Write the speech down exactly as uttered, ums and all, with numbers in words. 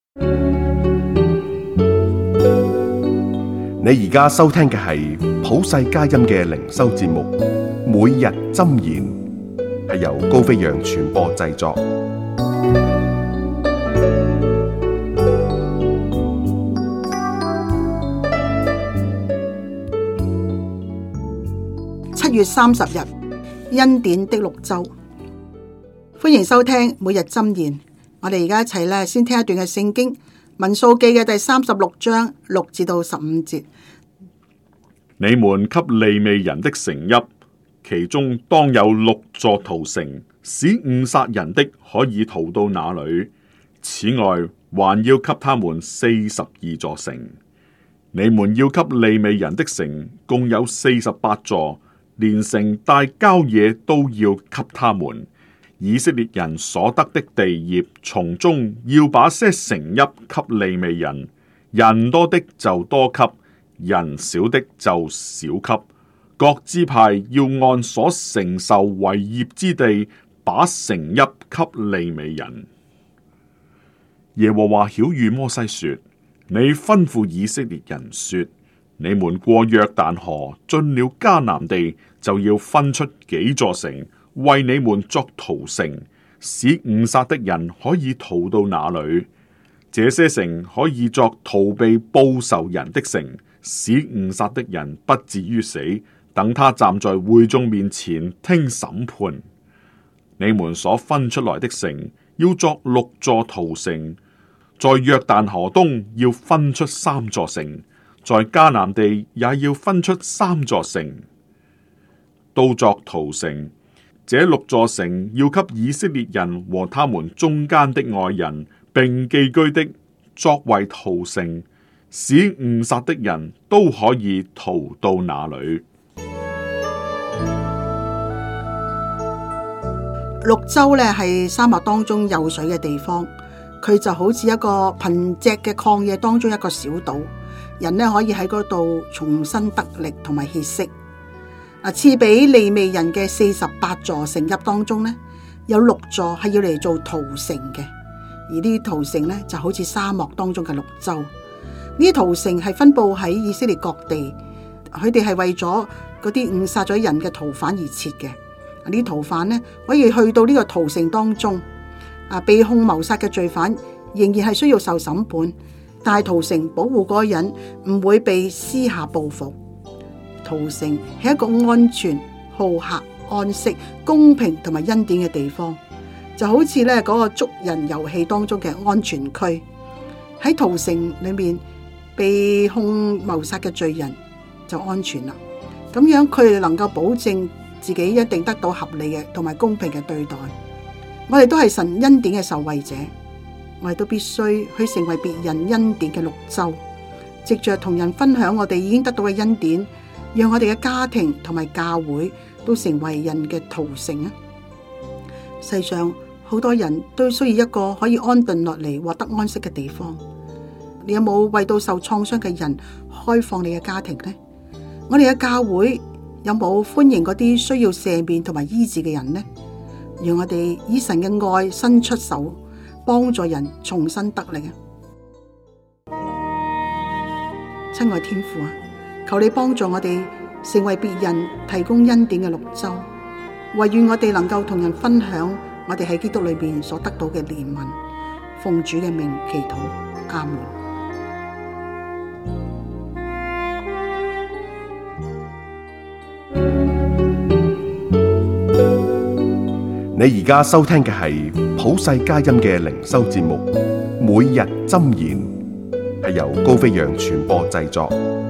你而家收聽嘅係普世佳音嘅靈修節目，每日箴言，係由高飛揚傳播製作。 七月三十日，恩典的綠洲，歡迎收聽每日箴言。我哋而家一齊咧，先聽一段嘅聖經，民數記嘅第三十六章六至到十五節。 你們給利未人的城邑，其中當有六座逃城，使誤殺人的可以逃到那裏。此外，還要給他們四十二座城。你們要給利未人的城共有四十八座，連城帶郊野都要給他們。以色列人所得的地業，從中要把些城邑給利未人，人多的就多給，人少的就少給。各支派要按所承受為業之地，把城邑給利未人。耶和華曉諭摩西說：你吩咐以色列人說，你們過約旦河進了迦南地，就要分出幾座城，為你們作逃城，使誤殺的人可以逃到那裏。這些城可以作逃避報仇人的城，使誤殺的人不至於死，等他站在會眾面前聽審判。你們所分出來的城要作六座逃城，在約旦河東要分出三座城，在迦南地也要分出三座城，都作逃城。這六座城要給以色列人和他們中間的外人並寄居的作為逃城，使誤殺的人都可以逃到那裏。 綠洲咧係沙漠當中有水嘅地方，佢就好似一個貧瘠嘅曠野當中一個小島，人咧可以喺嗰度重新得力同埋歇息。嗱，賜俾利未人嘅四十八座城邑當中呢，有六座係要嚟做逃城嘅，而呢啲逃城呢，就好似沙漠當中嘅綠洲。呢啲逃城係分布喺以色列各地，佢哋係為咗嗰啲誤殺咗人嘅逃犯而設嘅。呢啲逃犯呢，可以去到呢個逃城當中，啊，被控謀殺嘅罪犯仍然係需要受審判，但係逃城保護嗰個人唔會被私下報復。逃城係一個安全、好客、安息、公平同埋恩典嘅地方，就好似咧嗰個捉人遊戲當中嘅安全區。喺逃城裏面被控謀殺嘅罪人就安全啦。咁樣佢哋能夠保證自己一定得到合理嘅同埋公平嘅對待。我哋都係神恩典嘅受惠者，我哋都必須去成為別人恩典嘅綠洲，藉着同人分享我哋已經得到嘅恩典，讓我哋嘅家庭同埋教會都成為人嘅逃城啊！世上好多人都需要一個可以安頓落嚟獲得安息嘅地方。你有冇為到受創傷嘅人開放你嘅家庭呢？我哋嘅教會有冇歡迎嗰啲需要赦免同埋醫治嘅人呢？讓我哋以神嘅愛伸出手，幫助人重新得力啊！親愛天父啊，求你幫助我哋成為別人提供恩典嘅綠洲，惟願我哋能夠同人分享我哋喺基督裏面所得到嘅憐憫。奉主嘅名祈禱，阿門。 你而家收聽嘅係普世佳音嘅靈修節目，每日箴言，係由高飛揚傳播製作。